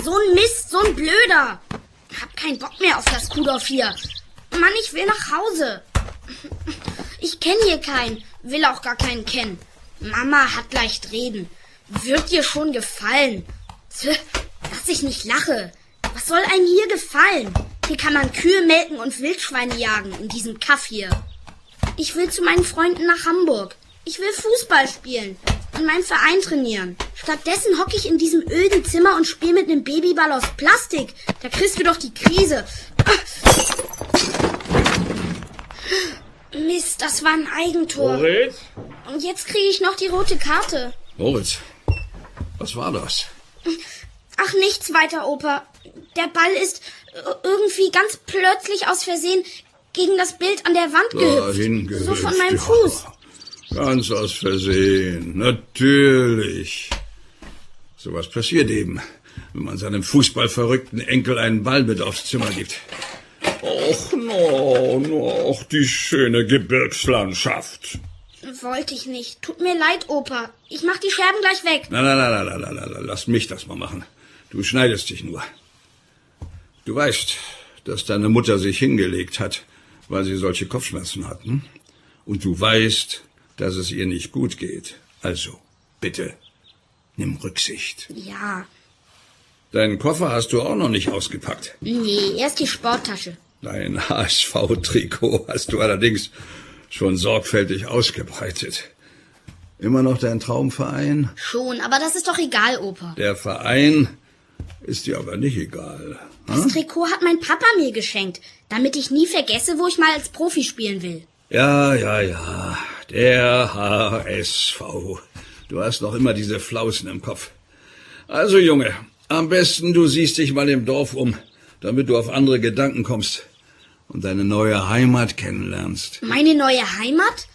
So ein Mist, so ein Blöder. Hab keinen Bock mehr auf das Kuhdorf hier. Mann, ich will nach Hause. Ich kenne hier keinen, will auch gar keinen kennen. Mama hat leicht reden. Wird dir schon gefallen. Dass ich nicht lache. Was soll einem hier gefallen? Hier kann man Kühe melken und Wildschweine jagen, in diesem Kaff hier. Ich will zu meinen Freunden nach Hamburg. Ich will Fußball spielen und meinen Verein trainieren. Stattdessen hocke ich in diesem öden Zimmer und spiele mit einem Babyball aus Plastik. Da kriegst du doch die Krise. Mist, das war ein Eigentor. Moritz? Und jetzt kriege ich noch die rote Karte. Moritz, was war das? Ach, nichts weiter, Opa. Der Ball ist irgendwie ganz plötzlich aus Versehen gegen das Bild an der Wand gehüpft. So von meinem Fuß. Ganz aus Versehen, natürlich. Sowas passiert eben, wenn man seinem fußballverrückten Enkel einen Ball mit aufs Zimmer gibt. Och, noch die schöne Gebirgslandschaft. Wollte ich nicht. Tut mir leid, Opa. Ich mach die Scherben gleich weg. Na, lass mich das mal machen. Du schneidest dich nur. Du weißt, dass deine Mutter sich hingelegt hat, weil sie solche Kopfschmerzen hat, hm? Und du weißt, dass es ihr nicht gut geht. Also, bitte, nimm Rücksicht. Ja. Deinen Koffer hast du auch noch nicht ausgepackt. Nee, erst die Sporttasche. Dein HSV-Trikot hast du allerdings schon sorgfältig ausgebreitet. Immer noch dein Traumverein? Schon, aber das ist doch egal, Opa. Der Verein ist dir aber nicht egal. Das Trikot hat mein Papa mir geschenkt, damit ich nie vergesse, wo ich mal als Profi spielen will. Ja, der HSV. Du hast noch immer diese Flausen im Kopf. Also, Junge, am besten du siehst dich mal im Dorf um, damit du auf andere Gedanken kommst und deine neue Heimat kennenlernst. Meine neue Heimat?